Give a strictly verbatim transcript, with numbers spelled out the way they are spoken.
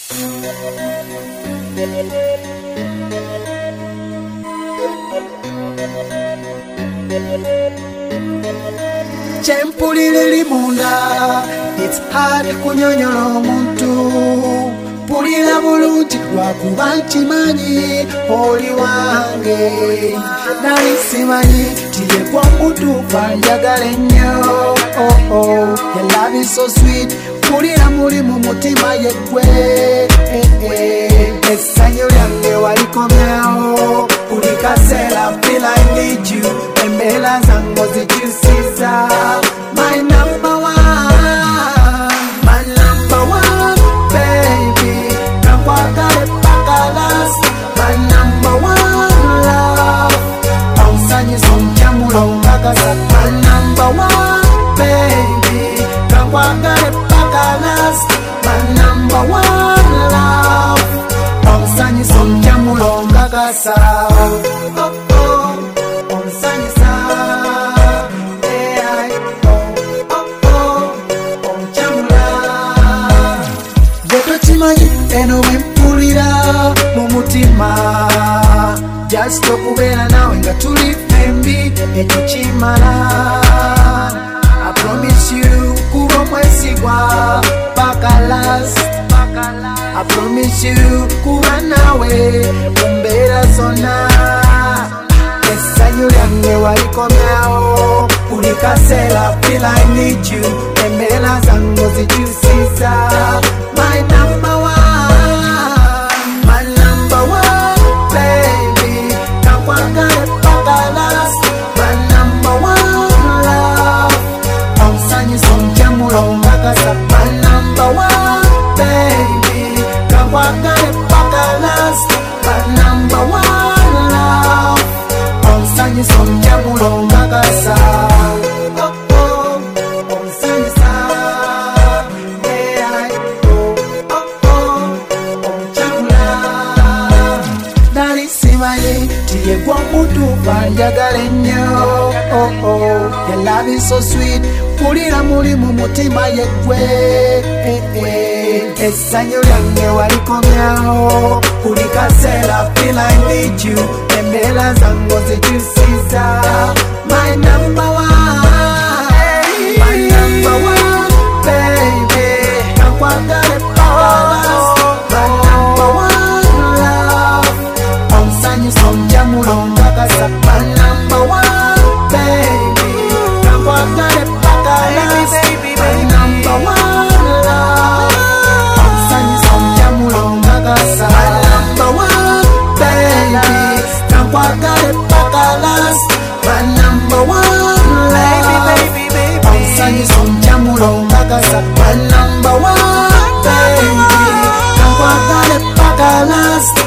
Chempulile limunda, it's hard kunyonyola omuntu. Pulira bulungi lwakuba nkimanyi oli wange. Nali simanyi tiye kwa mutuufa njagala ennyo. Oh oh, your love is so sweet. Pulira muli mu mutima yeggwe. Essanyu lyange walikomyawo. Buli kaseera feel I need you. Embeera zange ozikyusiza. My number one, my number one baby. Nakwagala paka last. My number one love. Onsanyusa omukyamulo nkakasa. My number one baby. Nakwagala paka last. My number one love. Onsanyusa omukyamulo nkakasa. Oh oh, onsanyusa. Eno wempulira mu mutima just okubeera nawe nga tuli fembi ekyo kimala. I promise you kuba omwesigwa paka last. I promise you kuba nawe mu mbeera zonna. Essanyu lyange walikomyawo. Buli kaseera feel I need you. Embeera zange ozikyusiza. My number one, my number one baby. Nakwagala paka last. My number one love. Onsanyusa omukyamulo nkakasa. My number one baby. Nakwagala paka last. My number one love. Onsanyusa omukyamulo nkakasa. Oh oh, onsanyusa. Tiye kwa mutuufa njagala ennyo. Oh oh, your love is so sweet. Pulira muli mu mutima yeggwe. Essanyu lyange walikomyawo. Buli kaseera feel I need you. Embeera zange ozikyusiza. My number one, my number one baby. Nakwagala paka last. My number one love. Onsanyusa omukyamulo nkakasa. My number one baby. Nakwagala paka last. My number one love. Onsanyusa omukyamulo nkakasa. My number one baby. Nakwagala paka last. My number one love. Onsanyusa omukyamulo nkakasa. My number one baby. Nakwagala paka last.